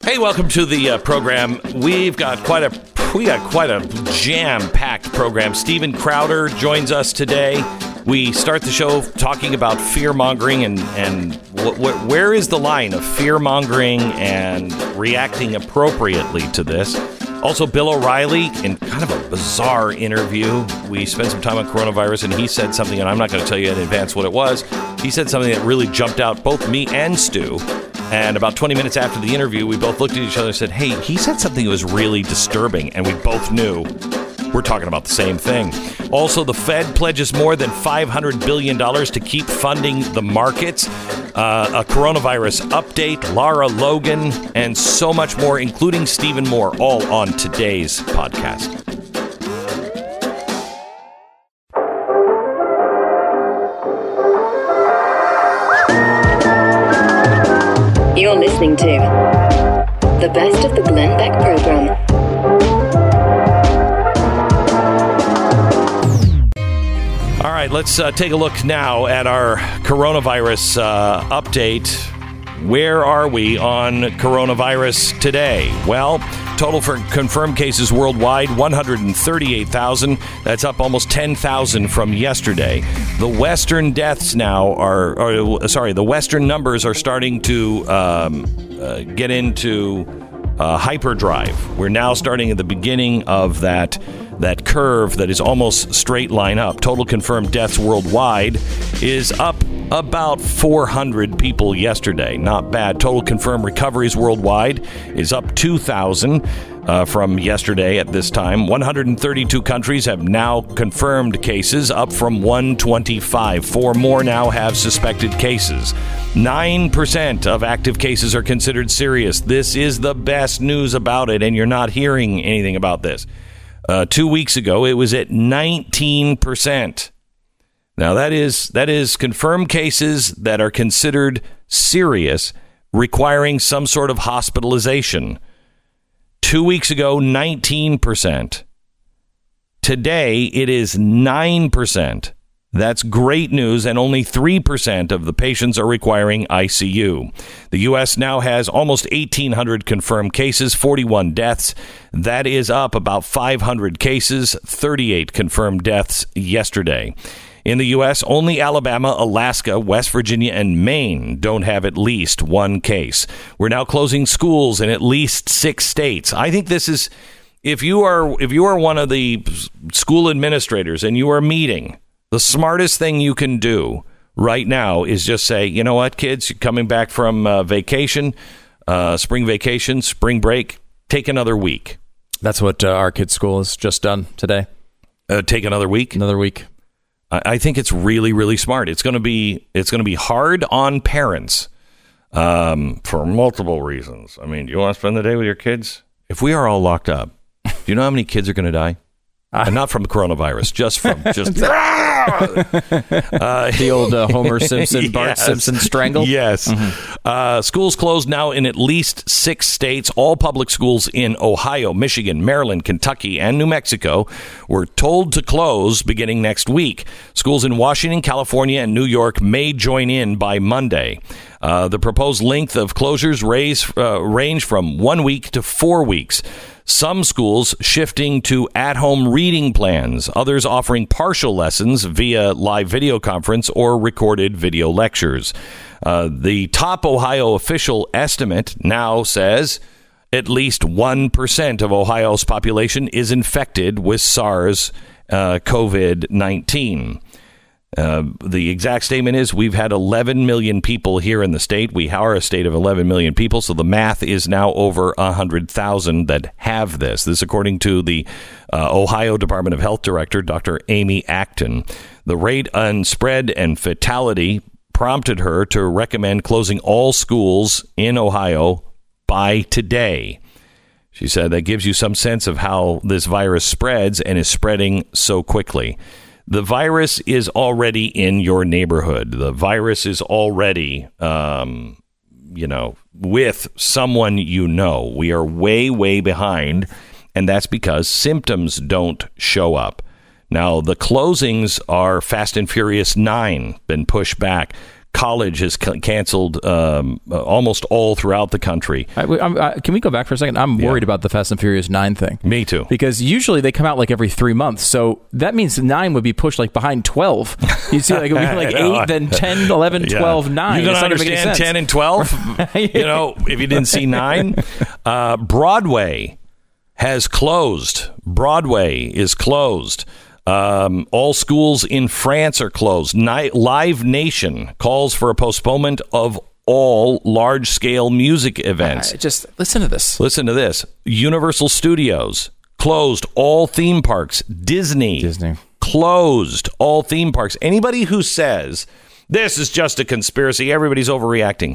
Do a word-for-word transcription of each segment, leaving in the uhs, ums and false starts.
Hey, welcome to the uh, program. We've got quite a we got quite a jam-packed program. Steven Crowder joins us today. We start the show talking about fear-mongering and and wh- wh- where is the line of fear-mongering and reacting appropriately to this. Also, Bill O'Reilly, in kind of a bizarre interview. We spent some time on coronavirus, and he said something, and I'm not going to tell you in advance what it was. He said something that really jumped out both me and Stu. And about twenty minutes after the interview, we both looked at each other and said, hey, he said something that was really disturbing. And we both knew we're talking about the same thing. Also, the Fed pledges more than five hundred billion dollars to keep funding the markets. Uh, a coronavirus update, Lara Logan, and so much more, including Stephen Moore, all on today's podcast. You're listening to the best of the Glenn Beck program. All right, let's uh, take a look now at our coronavirus uh, update. Where are we on coronavirus today? Well, total for confirmed cases worldwide, one hundred thirty-eight thousand. That's up almost ten thousand from yesterday. The Western deaths now are, or, sorry, the Western numbers are starting to um, uh, get into uh, hyperdrive. We're now starting at the beginning of that that curve that is almost straight line up. Total confirmed deaths worldwide is up about four hundred people yesterday. Not bad. Total confirmed recoveries worldwide is up two thousand uh, from yesterday at this time. one hundred thirty-two countries have now confirmed cases, up from one hundred twenty-five. Four more now have suspected cases. nine percent of active cases are considered serious. This is the best news about it, and you're not hearing anything about this. Uh, two weeks ago, it was at nineteen percent. Now, that is that is confirmed cases that are considered serious, requiring some sort of hospitalization. Two weeks ago, nineteen percent. Today, it is nine percent. That's great news, and only three percent of the patients are requiring I C U. The U S now has almost eighteen hundred confirmed cases, forty-one deaths. That is up about five hundred cases, thirty-eight confirmed deaths yesterday. In the U S, only Alabama, Alaska, West Virginia, and Maine don't have at least one case. We're now closing schools in at least six states. I think this is, if you are if you are one of the school administrators and you are meeting, the smartest thing you can do right now is just say, you know what, kids, you're coming back from uh, vacation, uh, spring vacation, spring break, take another week. That's what uh, our kids' school has just done today. Uh, take another week? Another week. I, I think it's really, really smart. It's going to be it's going to be hard on parents um, for multiple reasons. I mean, do you want to spend the day with your kids? If we are all locked up, do you know how many kids are going to die? Uh, and not from coronavirus, just from just uh, the old uh, Homer Simpson, Bart yes. Simpson strangle. Yes. Mm-hmm. Uh, schools closed now in at least six states. All public schools in Ohio, Michigan, Maryland, Kentucky, and New Mexico were told to close beginning next week. Schools in Washington, California, and New York may join in by Monday. Uh, the proposed length of closures raise, uh, range from one week to four weeks. Some schools shifting to at-home reading plans, others offering partial lessons via live video conference or recorded video lectures. Uh, the top Ohio official estimate now says at least one percent of Ohio's population is infected with SARS uh, COVID nineteen. Uh, the exact statement is we've had eleven million people here in the state. We are a state of eleven million people, so the math is now over one hundred thousand that have this. This according to the uh, Ohio Department of Health Director, Doctor Amy Acton. The rate on spread and fatality prompted her to recommend closing all schools in Ohio by today. She said that gives you some sense of how this virus spreads and is spreading so quickly. The virus is already in your neighborhood. The virus is already, um, you know, with someone you know. We are way, way behind, and that's because symptoms don't show up. Now, the closings are Fast and Furious nine, been pushed back. college has c- canceled um, almost all throughout the country. I, I, can we go back for a second? I'm worried yeah. about the Fast and Furious nine thing. Me too. Because usually they come out like every three months. So that means nine would be pushed like behind twelve. You see, like it would be like eight, then ten, eleven, yeah. twelve, nine. You don't understand ten and twelve? You know, if you didn't see nine. Uh, Broadway has closed. Broadway is closed. Um, all schools in France are closed. Ni- Live Nation calls for a postponement of all large-scale music events. Uh, just listen to this. Listen to this. Universal Studios closed all theme parks. Disney, Disney closed all theme parks. Anybody who says this is just a conspiracy, everybody's overreacting.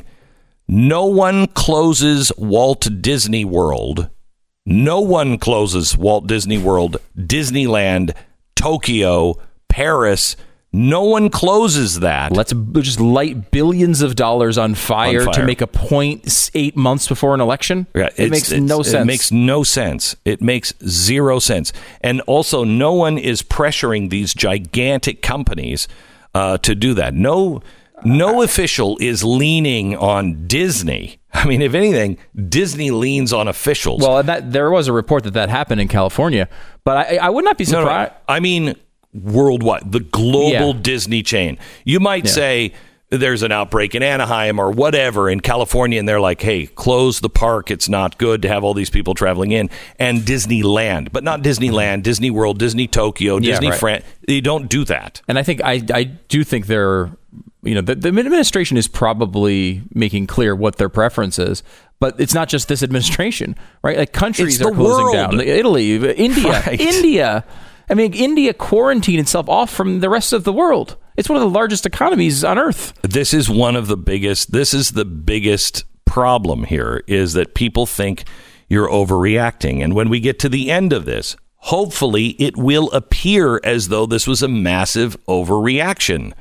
No one closes Walt Disney World. No one closes Walt Disney World, Disneyland, Tokyo, Paris. No one closes that. Let's just light billions of dollars on fire, on fire. to make a point eight months before an election. Yeah, it makes no sense. It makes no sense. It makes zero sense. And also, no one is pressuring these gigantic companies uh, to do that. No, no official is leaning on Disney. I mean, if anything, Disney leans on officials. Well, that, there was a report that that happened in California, but I, I would not be surprised. No, no, I mean, worldwide, the global yeah. Disney chain. You might yeah. say there's an outbreak in Anaheim or whatever in California, and they're like, hey, close the park. It's not good to have all these people traveling in. And Disneyland, but not Disneyland, Disney World, Disney Tokyo, Disney yeah, right. France. You don't do that. And I think I, I do think they're... You know, the, the administration is probably making clear what their preference is, but it's not just this administration, right? Like countries are closing world. down. Italy, India, right. India. I mean, India quarantined itself off from the rest of the world. It's one of the largest economies on earth. This is one of the biggest. This is the biggest problem here is that people think you're overreacting. And when we get to the end of this, hopefully it will appear as though this was a massive overreaction.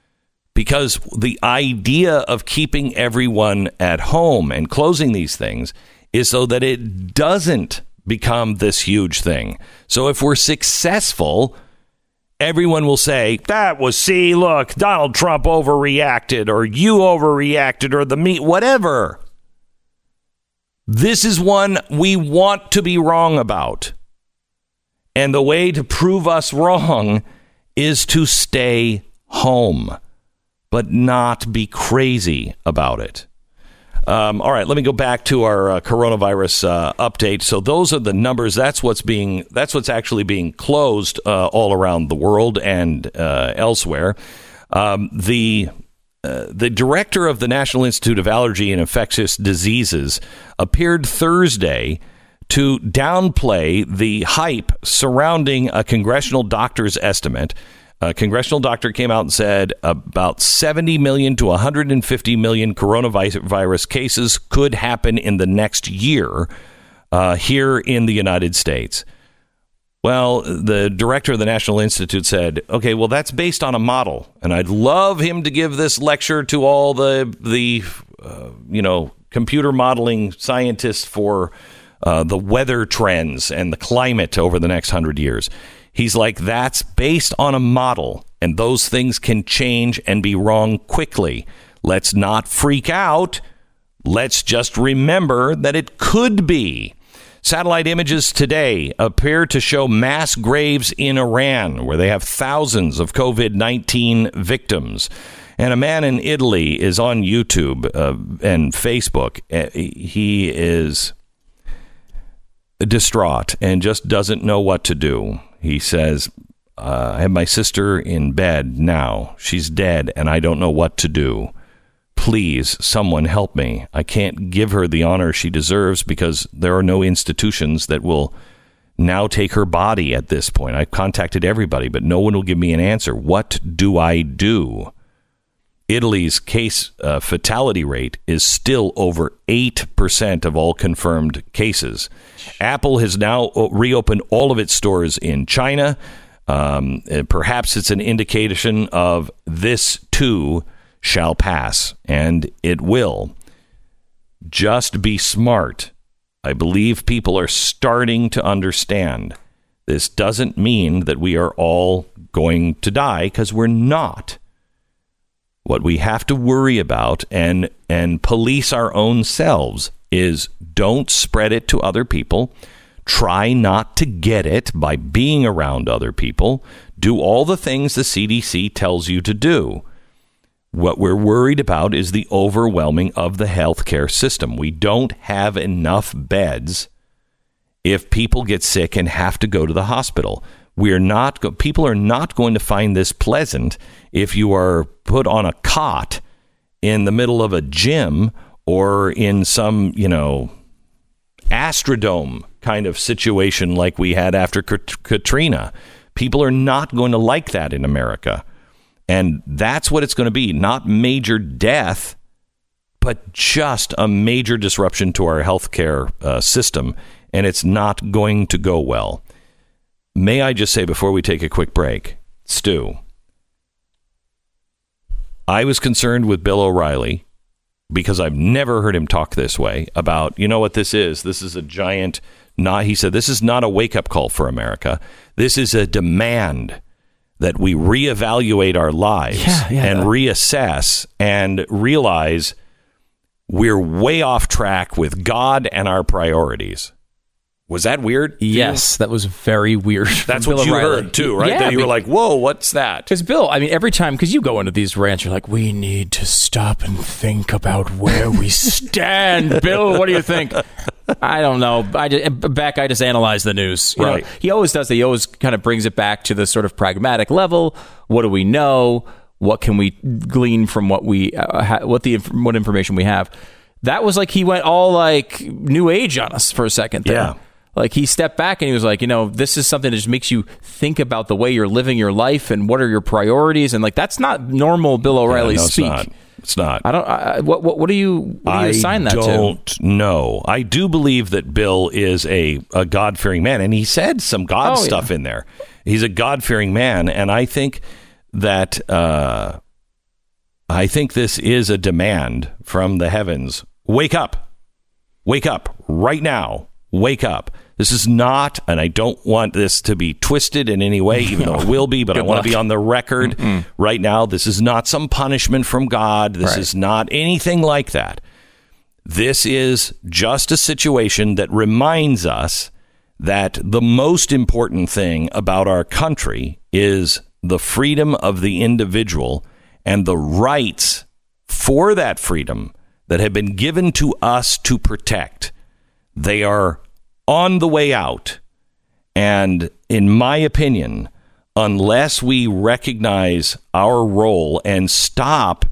Because the idea of keeping everyone at home and closing these things is so that it doesn't become this huge thing. So if we're successful, everyone will say, that was, see, look, Donald Trump overreacted, or you overreacted, or the me, whatever. This is one we want to be wrong about. And the way to prove us wrong is to stay home, but not be crazy about it. Um, all right, let me go back to our uh, coronavirus uh, update. So those are the numbers. That's what's being. That's what's actually being closed uh, all around the world and uh, elsewhere. Um, the uh, the director of the National Institute of Allergy and Infectious Diseases appeared Thursday to downplay the hype surrounding a congressional doctor's estimate. A congressional doctor came out and said about seventy million to one hundred fifty million coronavirus cases could happen in the next year uh, here in the United States. Well, the director of the National Institute said, okay, well, that's based on a model. And I'd love him to give this lecture to all the, the uh, you know, computer modeling scientists for uh, the weather trends and the climate over the next hundred years. He's like, that's based on a model, and those things can change and be wrong quickly. Let's not freak out. Let's just remember that it could be. Satellite images today appear to show mass graves in Iran, where they have thousands of covid nineteen victims. And a man in Italy is on YouTube uh, and Facebook. Uh, he is distraught and just doesn't know what to do. He says, uh, I have my sister in bed now. She's dead, and I don't know what to do. Please, someone help me. I can't give her the honor she deserves because there are no institutions that will now take her body at this point. I've contacted everybody, but no one will give me an answer. What do I do? Italy's case uh, fatality rate is still over eight percent of all confirmed cases. Apple has now reopened all of its stores in China. Um, perhaps it's an indication of this too shall pass, and it will. Just be smart. I believe people are starting to understand. This doesn't mean that we are all going to die, because we're not. What we have to worry about and and police our own selves is don't spread it to other people. Try not to get it by being around other people. Do all the things the C D C tells you to do. What we're worried about is the overwhelming of the healthcare system. We don't have enough beds if people get sick and have to go to the hospital. We're not go- people are not going to find this pleasant if you are put on a cot in the middle of a gym or in some, you know, Astrodome kind of situation like we had after Katrina. People are not going to like that in America. And that's what it's going to be. Not major death, but just a major disruption to our healthcare uh, system. And it's not going to go well. May I just say before we take a quick break, Stu, I was concerned with Bill O'Reilly because I've never heard him talk this way about, you know what this is? This is a giant, not, he said, this is not a wake-up call for America. This is a demand that we reevaluate our lives yeah, yeah, and that. reassess and realize we're way off track with God and our priorities. Was that weird? Yes, that was very weird. That's Bill what you O'Reilly. heard, too, right? Yeah, that you were like, whoa, what's that? Because Bill, I mean, every time, because you go into these rants, you're like, we need to stop and think about where we stand. Bill, what do you think? I don't know. I just, back, I just analyze the news. You right. know, he always does that. He always kind of brings it back to the sort of pragmatic level. What do we know? What can we glean from what we, uh, ha- what the what information we have? That was like he went all like new age on us for a second there. Yeah. Like he stepped back and he was like, you know, this is something that just makes you think about the way you're living your life and what are your priorities. And like, that's not normal Bill O'Reilly yeah, no, speak. It's not. It's not. I don't, I, what, what, what do you, what do you assign that to? I don't know. I do believe that Bill is a, a God-fearing man. And he said some God oh, stuff yeah. in there. He's a God-fearing man. And I think that, uh, I think this is a demand from the heavens. Wake up. Wake up right now. Wake up. This is not, and I don't want this to be twisted in any way, even though it will be, but I want to be on the record Mm-mm. right now. This is not some punishment from God. This right. is not anything like that. This is just a situation that reminds us that the most important thing about our country is the freedom of the individual and the rights for that freedom that have been given to us to protect. They are on the way out. And in my opinion, unless we recognize our role and stop,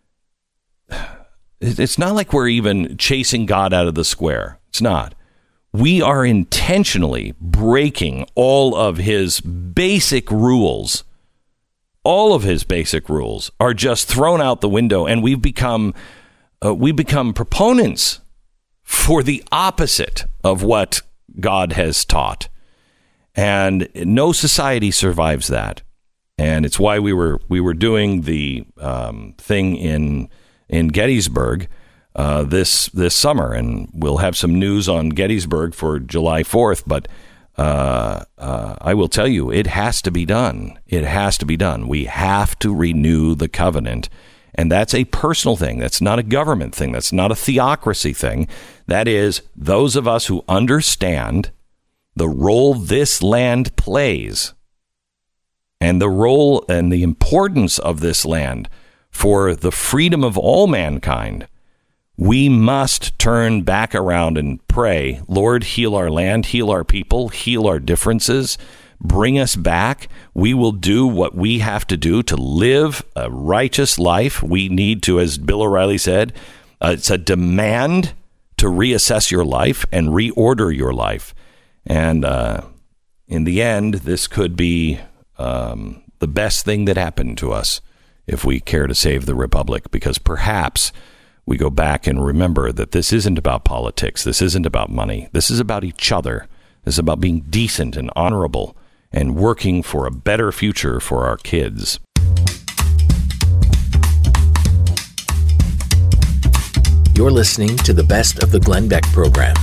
it's not like we're even chasing God out of the square. It's not. We are intentionally breaking all of his basic rules. All of his basic rules are just thrown out the window, and we've become uh, we become proponents for the opposite of what God has taught. And no society survives that. And it's why we were we were doing the um, thing in in Gettysburg uh, this this summer, and we'll have some news on Gettysburg for July fourth. But uh, uh, I will tell you, it has to be done. It has to be done. We have to renew the covenant. And that's a personal thing. That's not a government thing. That's not a theocracy thing. That is those of us who understand the role this land plays and the role and the importance of this land for the freedom of all mankind. We must turn back around and pray, Lord, heal our land, heal our people, heal our differences. Bring us back. We will do what we have to do to live a righteous life. We need to, as Bill O'Reilly said, uh, it's a demand to reassess your life and reorder your life. And uh, in the end, this could be um, the best thing that happened to us if we care to save the republic, because perhaps we go back and remember that this isn't about politics. This isn't about money. This is about each other. This is about being decent and honorable and working for a better future for our kids. You're listening to the best of the Glenn Beck program.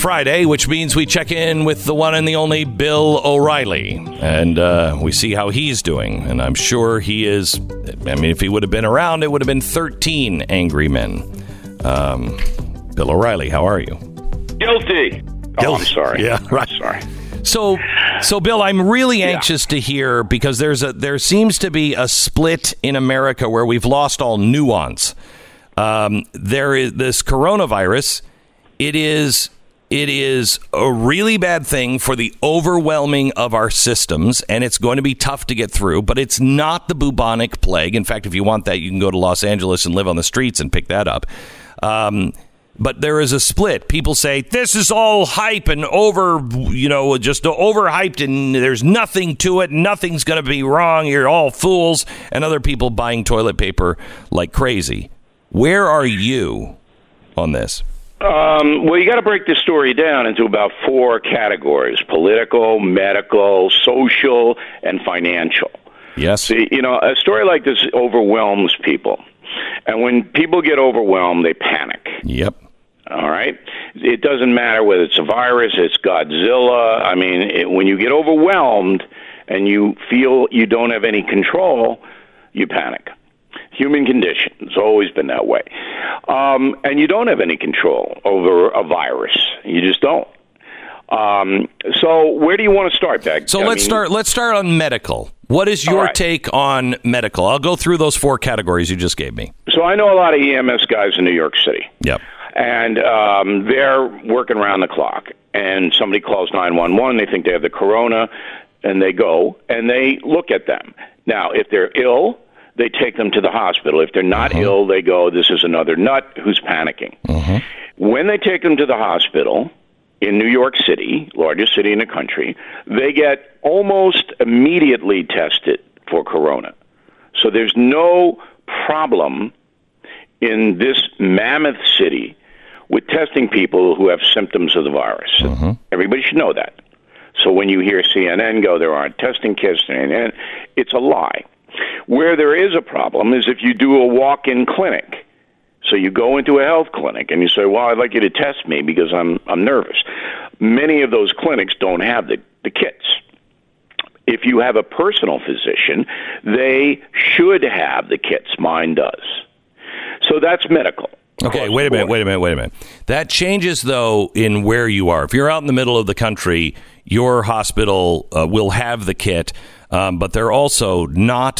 Friday, which means we check in with the one and the only Bill O'Reilly, and uh, we see how he's doing. And I'm sure he is. I mean, if he would have been around, it would have been thirteen angry men. Um, Bill O'Reilly, how are you? Guilty. Oh, I'm sorry. Yeah, right. I'm sorry. So, so Bill, I'm really anxious yeah. to hear, because there's a there seems to be a split in America where we've lost all nuance. Um, there is this coronavirus. It is it is a really bad thing for the overwhelming of our systems, and it's going to be tough to get through. But it's not the bubonic plague. In fact, if you want that, you can go to Los Angeles and live on the streets and pick that up. Um, But there is a split. People say this is all hype and over, you know, just overhyped, and there's nothing to it. Nothing's going to be wrong. You're all fools. And other people buying toilet paper like crazy. Where are you on this? Um, well, you got to break this story down into about four categories: political, medical, social, and financial. Yes. See, you know, a story like this overwhelms people. And when people get overwhelmed, they panic. Yep. All right? It doesn't matter whether it's a virus, it's Godzilla. I mean, it, when you get overwhelmed and you feel you don't have any control, you panic. Human condition. It's always been that way. Um, and you don't have any control over a virus. You just don't. Um, so where do you want to start, Beck? So I let's mean, start. Let's start on medical. What is your right. take on medical? I'll go through those four categories you just gave me. So I know a lot of E M S guys in New York City. Yep. And um, they're working around the clock. And somebody calls nine one one. They think they have the corona, and they go and they look at them. Now, if they're ill, they take them to the hospital. If they're not uh-huh. ill, they go, this is another nut who's panicking. Uh-huh. When they take them to the hospital in New York City, largest city in the country, they get almost immediately tested for corona. So there's no problem in this mammoth city with testing people who have symptoms of the virus. Uh-huh. Everybody should know that. So when you hear C N N go, there aren't testing kits, and it's a lie. Where there is a problem is if you do a walk-in clinic. So you go into a health clinic and you say, well, I'd like you to test me because I'm I'm nervous. Many of those clinics don't have the, the kits. If you have a personal physician, they should have the kits. Mine does. So that's medical. Okay, wait a minute, wait a minute, wait a minute. That changes, though, in where you are. If you're out in the middle of the country, your hospital uh, will have the kit. Um, but they're also not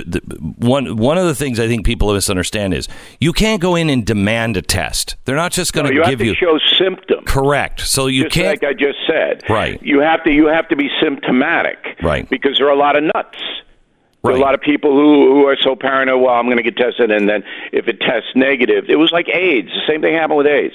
one. One of the things I think people misunderstand is you can't go in and demand a test. They're not just going no, to you give have to you show symptoms. Correct. So you just can't, like I just said. Right. You have to. You have to be symptomatic. Right. Because there are a lot of nuts. There right. are a lot of people who who are so paranoid. Well, I'm going to get tested, and then if it tests negative, it was like AIDS. The same thing happened with AIDS.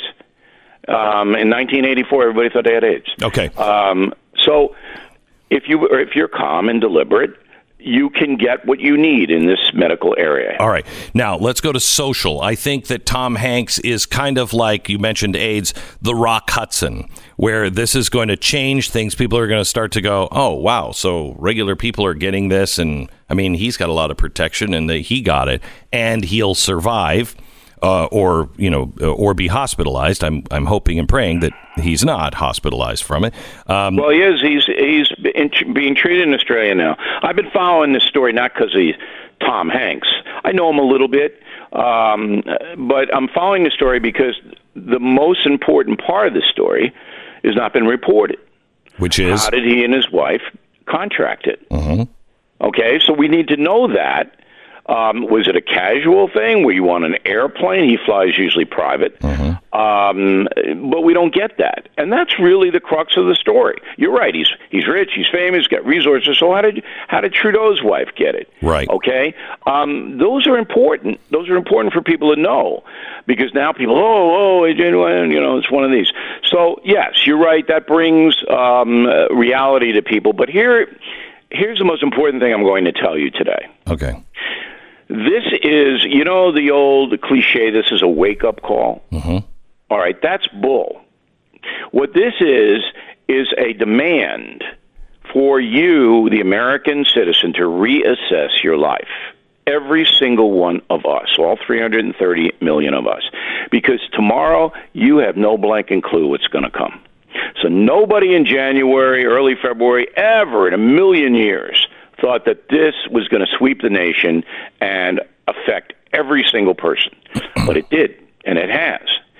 Um, in nineteen eighty-four, everybody thought they had AIDS. Okay. Um, so. If you if you're calm and deliberate, you can get what you need in this medical area. All right. Now, let's go to social. I think that Tom Hanks is kind of like, you mentioned AIDS, the Rock Hudson, where this is going to change things. People are going to start to go, oh, wow, so regular people are getting this. And, I mean, he's got a lot of protection, and the, he got it, and he'll survive. Uh, or you know, or be hospitalized. I'm I'm hoping and praying that he's not hospitalized from it. Um, well, he is. He's he's in, being treated in Australia now. I've been following this story not because he's Tom Hanks. I know him a little bit, um, but I'm following the story because the most important part of the story has not been reported. Which is, how did he and his wife contract it? Uh-huh. Okay, so we need to know that. Um, was it a casual thing? Were you on an airplane? He flies usually private. Uh-huh. Um, but we don't get that. And that's really the crux of the story. You're right. He's he's rich. He's famous. Got resources. So how did how did Trudeau's wife get it? Right. Okay. Um, those are important. Those are important for people to know, because now people, oh, oh, you know, it's one of these. So yes, you're right. That brings um, reality to people. But here, here's the most important thing I'm going to tell you today. Okay. This is, you know, the old cliche, this is a wake-up call? Mm-hmm. All right, that's bull. What this is, is a demand for you, the American citizen, to reassess your life. Every single one of us, all three hundred thirty million of us. Because tomorrow, you have no blanking clue what's going to come. So nobody in January, early February, ever in a million years thought that this was going to sweep the nation and affect every single person. But it did, and it has.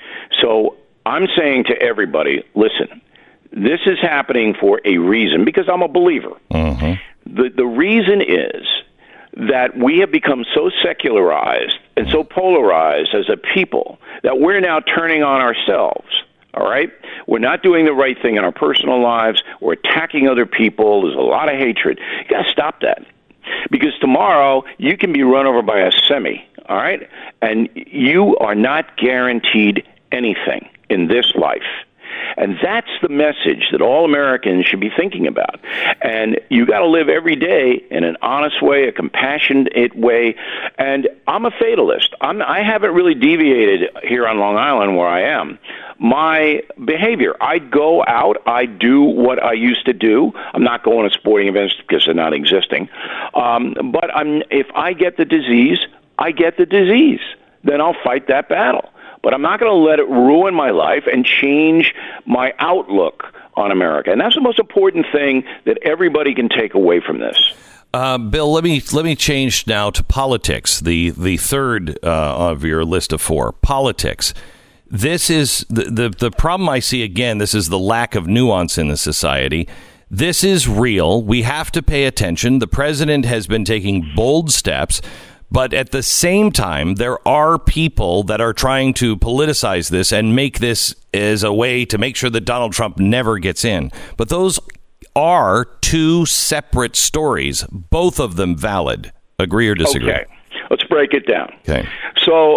So I'm saying to everybody, listen, this is happening for a reason, because I'm a believer. Mm-hmm. The, the reason is that we have become so secularized and so polarized as a people that we're now turning on ourselves. All right? We're not doing the right thing in our personal lives. We're attacking other people. There's a lot of hatred. You got to stop that. Because tomorrow you can be run over by a semi, all right? And you are not guaranteed anything in this life. And that's the message that all Americans should be thinking about. And you got to live every day in an honest way, a compassionate way. And I'm a fatalist. I'm, I haven't really deviated here on Long Island where I am. My behavior, I go out, I do what I used to do. I'm not going to sporting events because they're not existing. Um, but I'm, if I get the disease, I get the disease. Then I'll fight that battle. But I'm not going to let it ruin my life and change my outlook on America. And that's the most important thing that everybody can take away from this. Uh, Bill, let me let me change now to politics, the the third uh, of your list of four, politics. This is the, the, the problem I see, again, this is the lack of nuance in the society. This is real. We have to pay attention. The president has been taking bold steps. But at the same time, there are people that are trying to politicize this and make this as a way to make sure that Donald Trump never gets in. But those are two separate stories, both of them valid. Agree or disagree? Okay, let's break it down. Okay. So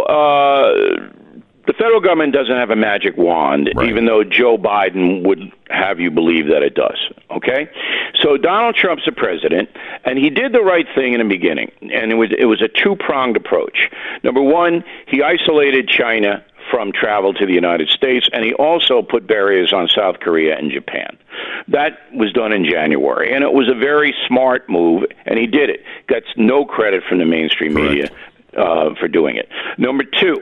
uh, the federal government doesn't have a magic wand, right, even though Joe Biden would have you believe that it does. Okay? So Donald Trump's the president, and he did the right thing in the beginning, and it was it was a two-pronged approach. Number one, he isolated China from travel to the United States, and he also put barriers on South Korea and Japan. That was done in January, and it was a very smart move, and he did it. Gets no credit from the mainstream media uh, for doing it. Number two,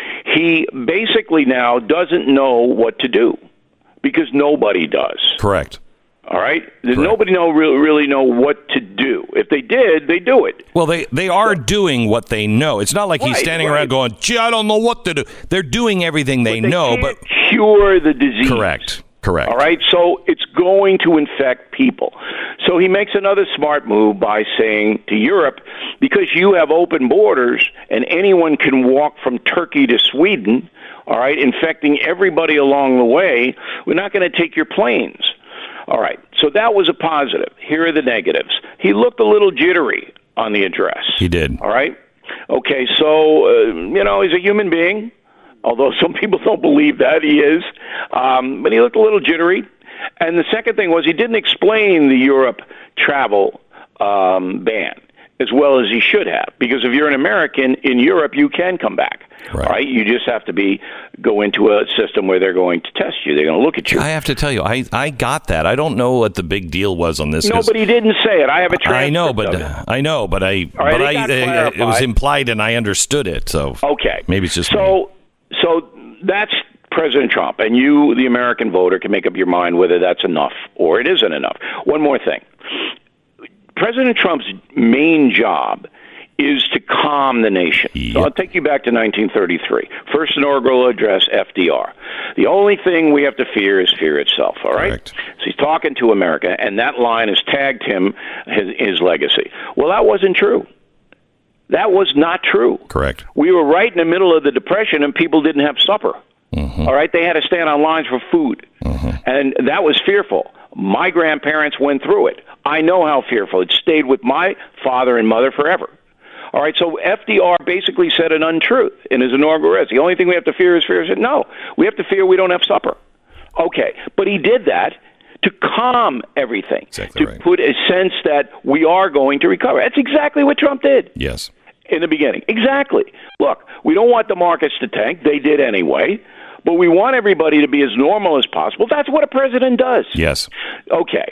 he basically now doesn't know what to do because nobody does. Correct. All right? Correct. Nobody know really, really know what to do. If they did, they do it. Well, they, they are so, doing what they know. It's not like right, he's standing right. around going, gee, I don't know what to do. They're doing everything they, but they know. Can't but cure the disease. Correct. Correct. All right? So it's going to infect people. So he makes another smart move by saying to Europe, because you have open borders and anyone can walk from Turkey to Sweden, all right, infecting everybody along the way, we're not going to take your planes. All right, so that was a positive. Here are the negatives. He looked a little jittery on the address. He did. All right? Okay, so, uh, you know, he's a human being, although some people don't believe that he is. Um, but he looked a little jittery. And the second thing was he didn't explain the Europe travel um, ban as well as he should have. Because if you're an American in Europe, you can come back. Right. All right. You just have to be go into a system where they're going to test you. They're going to look at you. I have to tell you, I, I got that. I don't know what the big deal was on this. Nobody didn't say it. I have a transcript. I know, but uh, I know, but I right, but I uh, it was implied and I understood it. So okay, maybe it's just so me. So that's President Trump, and you, the American voter, can make up your mind whether that's enough or it isn't enough. One more thing. President Trump's main job is to calm the nation. Yep. So I'll take you back to nineteen thirty-three. First inaugural address, F D R. The only thing we have to fear is fear itself, all right? Correct. So he's talking to America, and that line has tagged him, his, his legacy. Well, that wasn't true. That was not true. Correct. We were right in the middle of the Depression, and people didn't have supper. Mm-hmm. All right? They had to stand on lines for food, mm-hmm. and that was fearful. My grandparents went through it. I know how fearful. It stayed with my father and mother forever. All right, so F D R basically said an untruth in his inaugural address. The only thing we have to fear is fear. He said, no, we have to fear we don't have supper. Okay, but he did that to calm everything, exactly to right. put a sense that we are going to recover. That's exactly what Trump did. Yes. In the beginning. Exactly. Look, we don't want the markets to tank. They did anyway. But we want everybody to be as normal as possible. That's what a president does. Yes. Okay.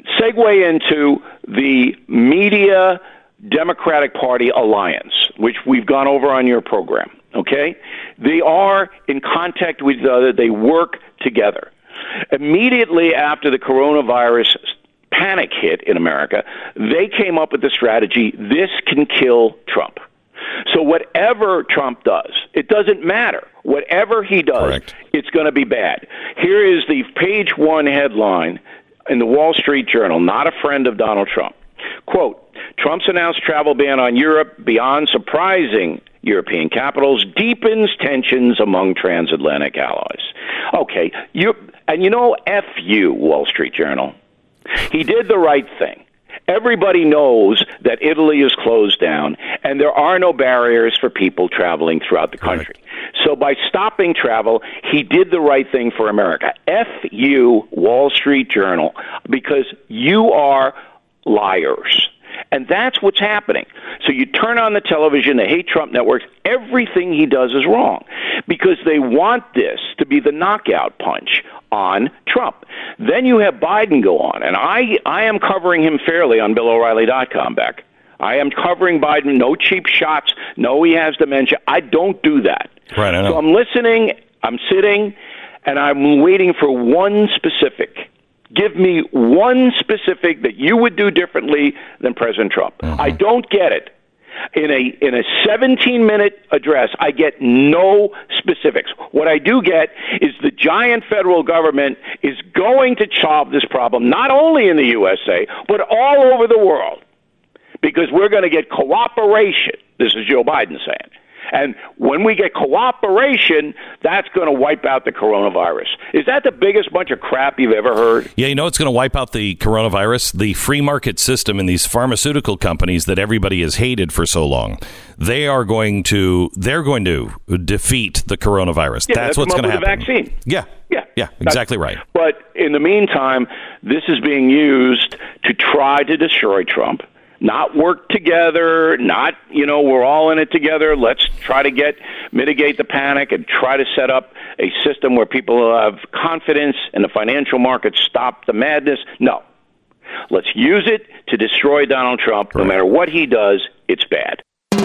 Segue into the media Democratic Party alliance, which we've gone over on your program. Okay? They are in contact with each other. They work together. Immediately after the coronavirus panic hit in America, they came up with the strategy, this can kill Trump. So whatever Trump does, it doesn't matter. Whatever he does, Correct. It's going to be bad. Here is the page one headline in the Wall Street Journal, not a friend of Donald Trump. Quote, Trump's announced travel ban on Europe beyond surprising European capitals deepens tensions among transatlantic allies. Okay, you and you know, F you, Wall Street Journal. He did the right thing. Everybody knows that Italy is closed down, and there are no barriers for people traveling throughout the country. Right. So by stopping travel, he did the right thing for America. F you, Wall Street Journal, because you are liars. And that's what's happening. So you turn on the television, the hate Trump networks, everything he does is wrong because they want this to be the knockout punch on Trump. Then you have Biden go on, and I, I am covering him fairly on Bill O'Reilly dot com, Beck. I am covering Biden, no cheap shots, no he has dementia. I don't do that. Right, I know. So I'm listening, I'm sitting, and I'm waiting for one specific. Give me one specific that you would do differently than President Trump. Mm-hmm. I don't get it. In a in a seventeen-minute address, I get no specifics. What I do get is the giant federal government is going to solve this problem, not only in the U S A, but all over the world, because we're going to get cooperation. This is Joe Biden saying. And when we get cooperation, that's going to wipe out the coronavirus. Is that the biggest bunch of crap you've ever heard? Yeah, you know it's going to wipe out the coronavirus? The free market system in these pharmaceutical companies that everybody has hated for so long. They are going to they're going to defeat the coronavirus. Yeah, that's what's going to happen. A vaccine. Yeah. Yeah. Yeah, exactly right. But in the meantime, this is being used to try to destroy Trump. Not work together, not, you know, we're all in it together. Let's try to get, mitigate the panic and try to set up a system where people have confidence in the financial markets, stop the madness. No. Let's use it to destroy Donald Trump. Right. No matter what he does, it's bad.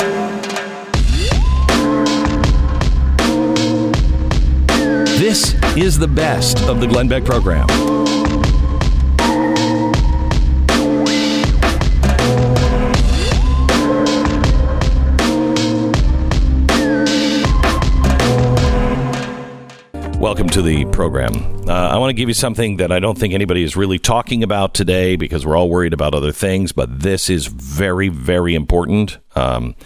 This is the best of the Glenn Beck program. Welcome to the program. Uh, I want to give you something that I don't think anybody is really talking about today because we're all worried about other things, but this is very, very important. Um,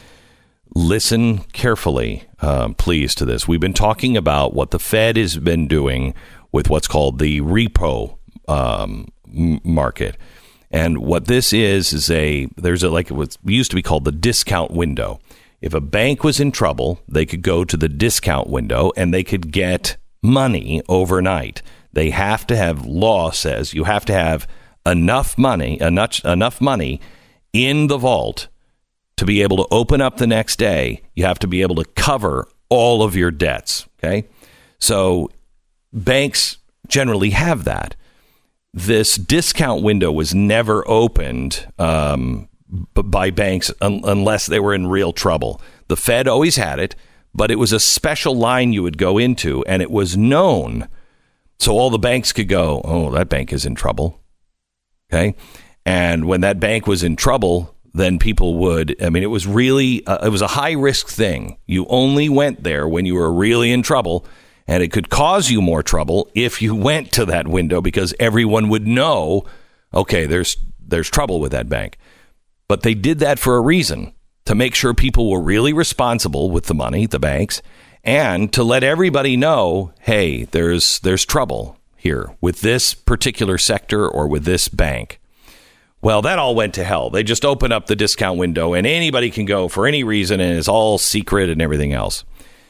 listen carefully, uh, please, to this. We've been talking about what the Fed has been doing with what's called the repo um, market. And what this is, is a, there's a, like what used to be called the discount window. If a bank was in trouble, they could go to the discount window and they could get money overnight. They have to have, law says you have to have enough money, enough, enough money in the vault to be able to open up the next day. You have to be able to cover all of your debts. Okay. So banks generally have that. This discount window was never opened um, by banks un- unless they were in real trouble. The Fed always had it, but it was a special line you would go into, and it was known. So all the banks could go, oh, that bank is in trouble. Okay. And when that bank was in trouble, then people would, I mean, it was really, uh, it was a high risk thing. You only went there when you were really in trouble, and it could cause you more trouble if you went to that window because everyone would know, okay, there's, there's trouble with that bank. But they did that for a reason. To make sure people were really responsible with the money, the banks, and to let everybody know, hey, there's there's trouble here with this particular sector or with this bank. Well, that all went to hell. They just open up the discount window and anybody can go for any reason and it's all secret and everything else.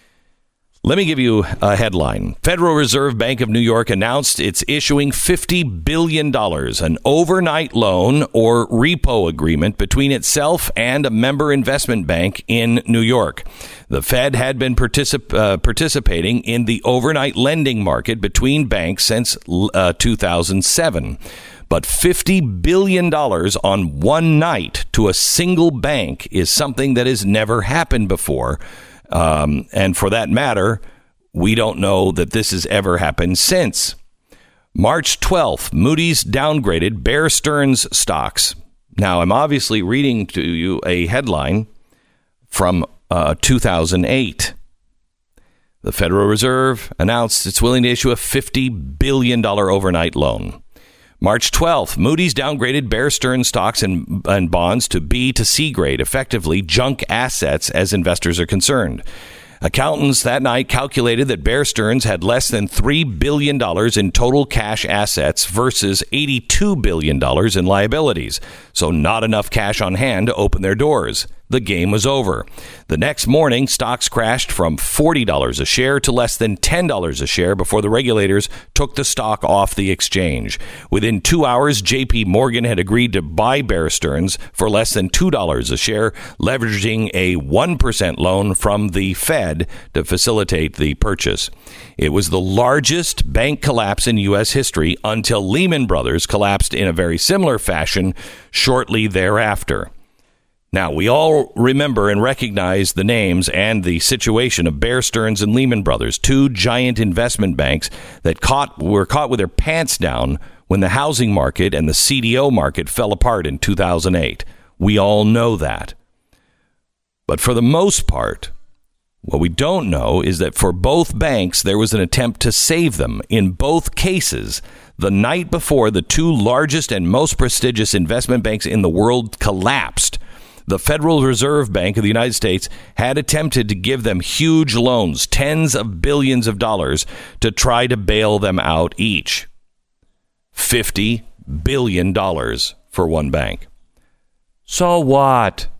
Let me give you a headline. Federal Reserve Bank of New York announced it's issuing fifty billion dollars, an overnight loan or repo agreement between itself and a member investment bank in New York. The Fed had been particip- uh, participating in the overnight lending market between banks since uh, two thousand seven. But fifty billion dollars on one night to a single bank is something that has never happened before. Um, and for that matter, we don't know that this has ever happened since. March twelfth, Moody's downgraded Bear Stearns stocks. Now, I'm obviously reading to you a headline from uh, two thousand eight. The Federal Reserve announced it's willing to issue a fifty billion dollars overnight loan. March twelfth, Moody's downgraded Bear Stearns stocks and, and bonds to B to C grade, effectively junk assets as investors are concerned. Accountants that night calculated that Bear Stearns had less than three billion dollars in total cash assets versus eighty-two billion dollars in liabilities. So not enough cash on hand to open their doors. The game was over. The next morning, stocks crashed from forty dollars a share to less than ten dollars a share before the regulators took the stock off the exchange. Within two hours, J P Morgan had agreed to buy Bear Stearns for less than two dollars a share, leveraging a one percent loan from the Fed to facilitate the purchase. It was the largest bank collapse in U S history until Lehman Brothers collapsed in a very similar fashion shortly thereafter. Now, we all remember and recognize the names and the situation of Bear Stearns and Lehman Brothers, two giant investment banks that caught were caught with their pants down when the housing market and the C D O market fell apart in two thousand eight. We all know that. But for the most part, what we don't know is that for both banks, there was an attempt to save them. In both cases, the night before the two largest and most prestigious investment banks in the world collapsed, the Federal Reserve Bank of the United States had attempted to give them huge loans, tens of billions of dollars, to try to bail them out each. fifty billion dollars for one bank. So what?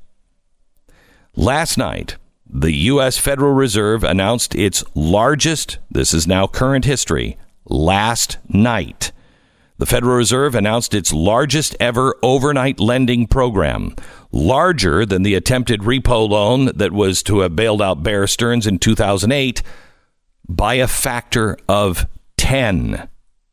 Last night, the U S Federal Reserve announced its largest, this is now current history, last night. The Federal Reserve announced its largest ever overnight lending program, larger than the attempted repo loan that was to have bailed out Bear Stearns in two thousand eight by a factor of ten.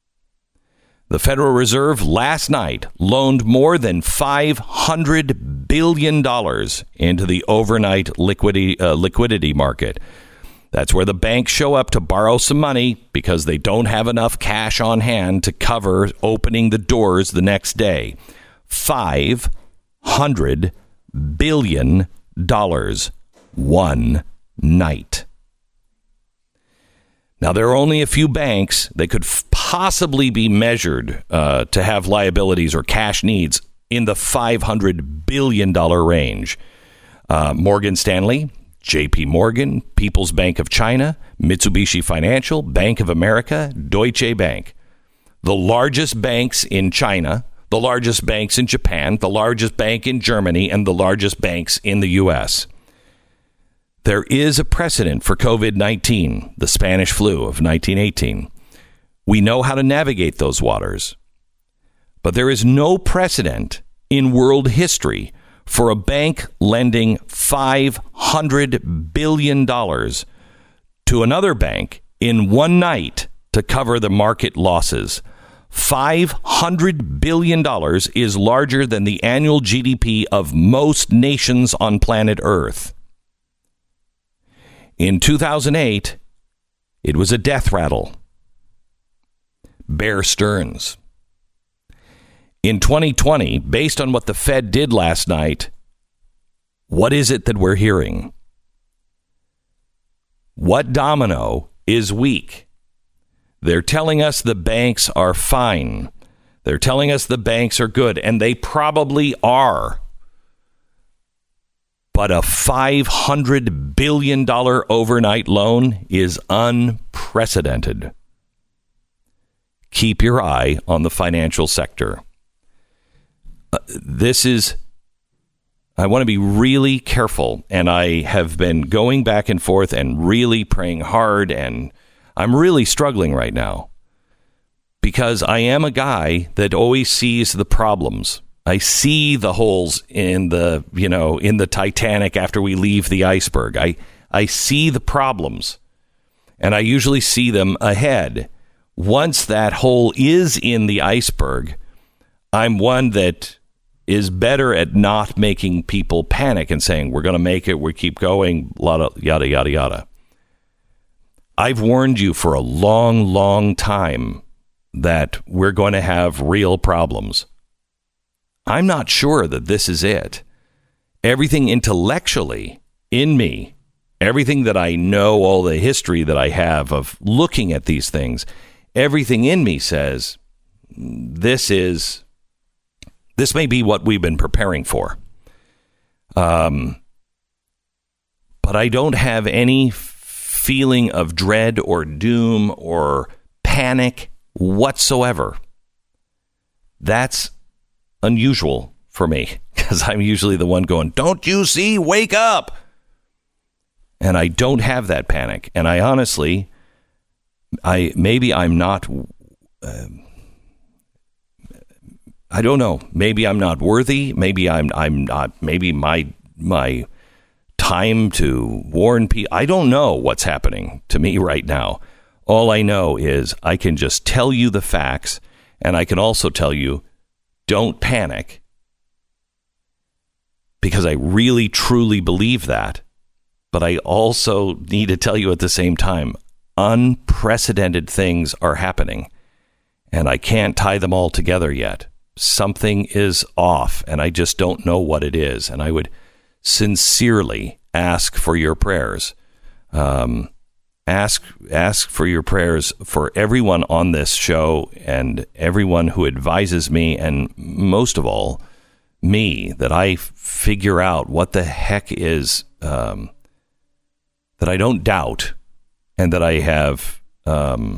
The Federal Reserve last night loaned more than five hundred billion dollars into the overnight liquidity, uh, liquidity market. That's where the banks show up to borrow some money because they don't have enough cash on hand to cover opening the doors the next day. Five hundred billion dollars one night. Now, there are only a few banks that could f- possibly be measured uh, to have liabilities or cash needs in the five hundred billion dollars range. Uh, Morgan Stanley, J P Morgan, People's Bank of China, Mitsubishi Financial, Bank of America, Deutsche Bank. The largest banks in China, the largest banks in Japan, the largest bank in Germany, and the largest banks in the U S. There is a precedent for COVID nineteen, the Spanish flu of nineteen eighteen. We know how to navigate those waters. But there is no precedent in world history for a bank lending five hundred billion dollars to another bank in one night to cover the market losses. five hundred billion dollars is larger than the annual G D P of most nations on planet Earth. In two thousand eight, it was a death rattle. Bear Stearns. In twenty twenty, based on what the Fed did last night, what is it that we're hearing? What domino is weak? They're telling us the banks are fine. They're telling us the banks are good, and they probably are. But a five hundred billion dollars overnight loan is unprecedented. Keep your eye on the financial sector. Uh, this is, I want to be really careful, and I have been going back and forth and really praying hard, and I'm really struggling right now because I am a guy that always sees the problems. I see the holes in the, you know, in the Titanic after we leave the iceberg. I, I see the problems, and I usually see them ahead. Once that hole is in the iceberg, I'm one that is better at not making people panic and saying, we're going to make it, we keep going, yada, yada, yada, yada. I've warned you for a long, long time that we're going to have real problems. I'm not sure that this is it. Everything intellectually in me, everything that I know, all the history that I have of looking at these things, everything in me says this is, this may be what we've been preparing for. Um, but I don't have any feeling of dread or doom or panic whatsoever. That's unusual for me, because I'm usually the one going, don't you see, wake up. And I don't have that panic. And I honestly, I maybe I'm not, uh, I don't know. Maybe I'm not worthy. Maybe I'm I'm not. Maybe my my time to warn people. I don't know what's happening to me right now. All I know is I can just tell you the facts, and I can also tell you, don't panic, because I really truly believe that. But I also need to tell you at the same time, unprecedented things are happening, and I can't tie them all together yet. Something is off, and I just don't know what it is. And I would sincerely ask for your prayers. Um, ask ask for your prayers for everyone on this show and everyone who advises me, and most of all, me, that I figure out what the heck is, um, that I don't doubt, and that I have um,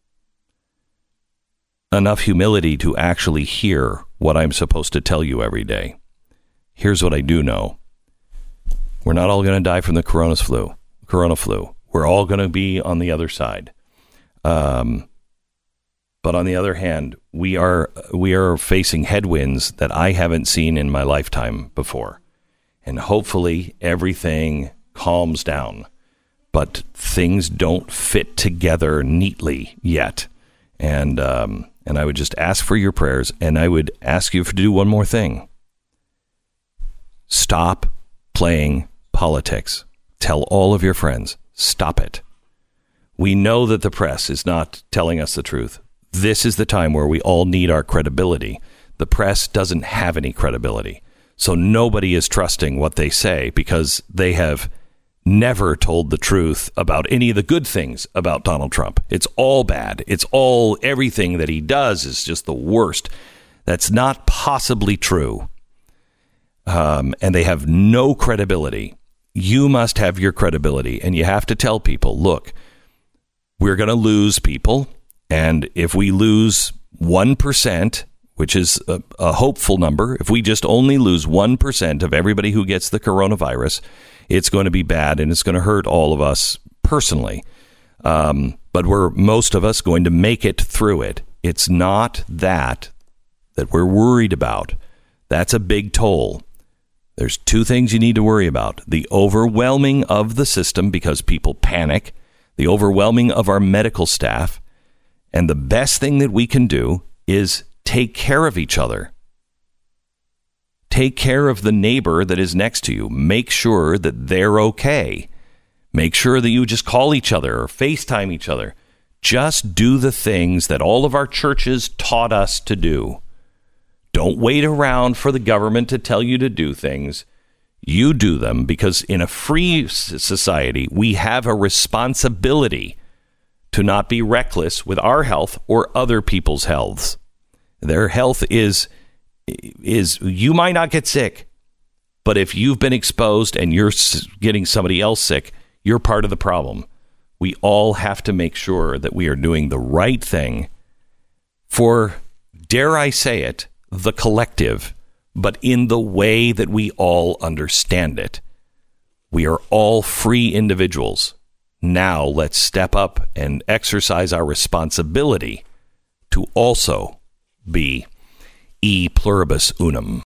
enough humility to actually hear what I'm supposed to tell you every day. Here's what I do know. We're not all going to die from the corona flu. Corona flu. We're all going to be on the other side. Um, but on the other hand, we are we are facing headwinds that I haven't seen in my lifetime before. And hopefully everything calms down. But things don't fit together neatly yet. And um, and I would just ask for your prayers, and I would ask you to do one more thing. Stop playing politics. Tell all of your friends, stop it. We know that the press is not telling us the truth. This is the time where we all need our credibility. The press doesn't have any credibility. So nobody is trusting what they say, because they have never told the truth about any of the good things about Donald Trump. It's all bad. It's all, everything that he does is just the worst. That's not possibly true. Um, and they have no credibility. You must have your credibility, and you have to tell people, look, we're going to lose people. And if we lose one percent, which is a, a hopeful number, if we just only lose one percent of everybody who gets the coronavirus, it's going to be bad, and it's going to hurt all of us personally. Um, but we're, most of us, going to make it through it. It's not that that we're worried about. That's a big toll. There's two things you need to worry about. The overwhelming of the system, because people panic. The overwhelming of our medical staff. And the best thing that we can do is take care of each other. Take care of the neighbor that is next to you. Make sure that they're okay. Make sure that you just call each other or FaceTime each other. Just do the things that all of our churches taught us to do. Don't wait around for the government to tell you to do things. You do them, because in a free society, we have a responsibility to not be reckless with our health or other people's healths. Their health is, is you might not get sick, but if you've been exposed and you're getting somebody else sick, you're part of the problem. We all have to make sure that we are doing the right thing for, dare I say it, the collective, but in the way that we all understand it. We are all free individuals. Now let's step up and exercise our responsibility to also be e pluribus unum.